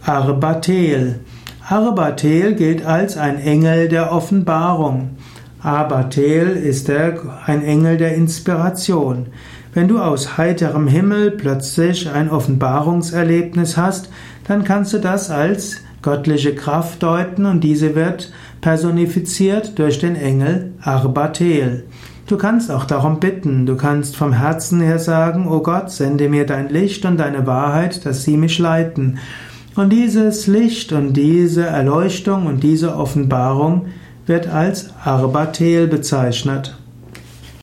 Arbatel. Arbatel gilt als ein Engel der Offenbarung. Arbatel ist ein Engel der Inspiration. Wenn du aus heiterem Himmel plötzlich ein Offenbarungserlebnis hast, dann kannst du das als göttliche Kraft deuten und diese wird personifiziert durch den Engel Arbatel. Du kannst auch darum bitten, du kannst vom Herzen her sagen, O Gott, sende mir dein Licht und deine Wahrheit, dass sie mich leiten. Und dieses Licht und diese Erleuchtung und diese Offenbarung wird als Arbatel bezeichnet.